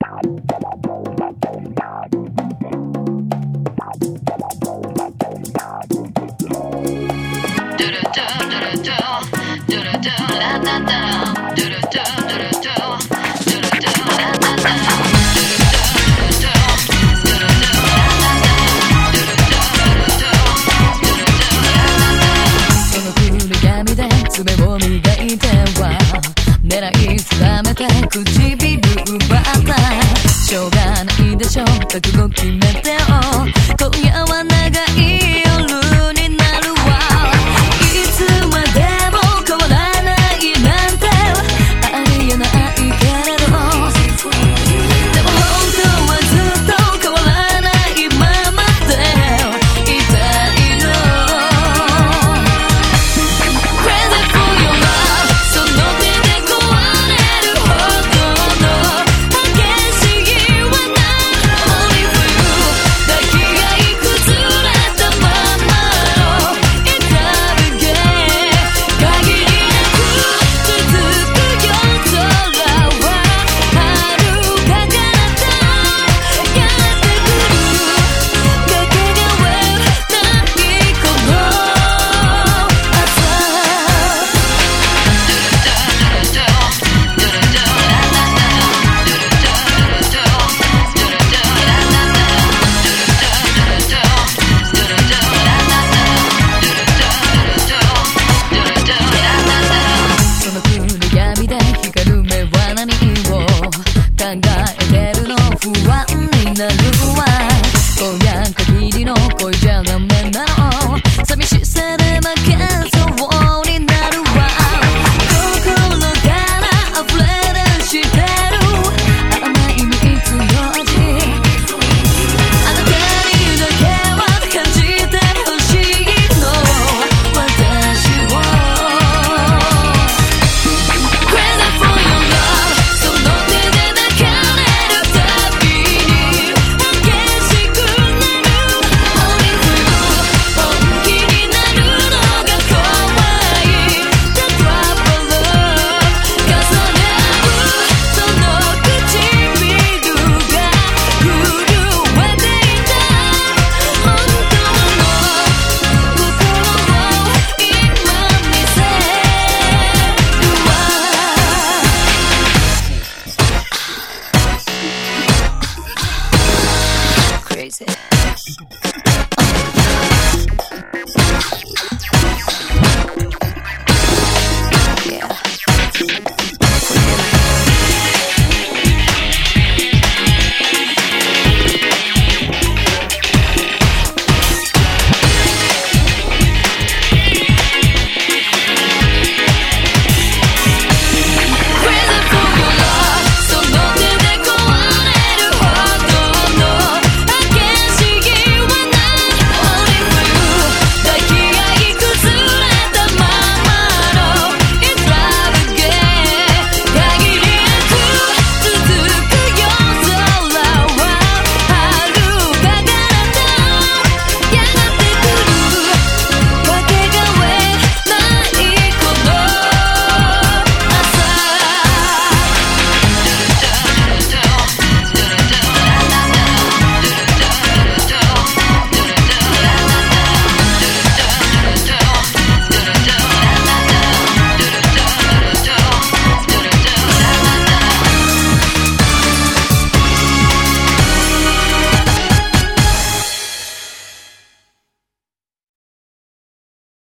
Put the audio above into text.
爪を磨いては狙い定めて唇奪ったしょうがないでしょ覚悟決めてよ今夜は長い夜になるわいつまでも変わらないなんてありえないけれどでも本当はずっと変わらないままでいたいの不安になるわ今夜限りの恋じゃダメ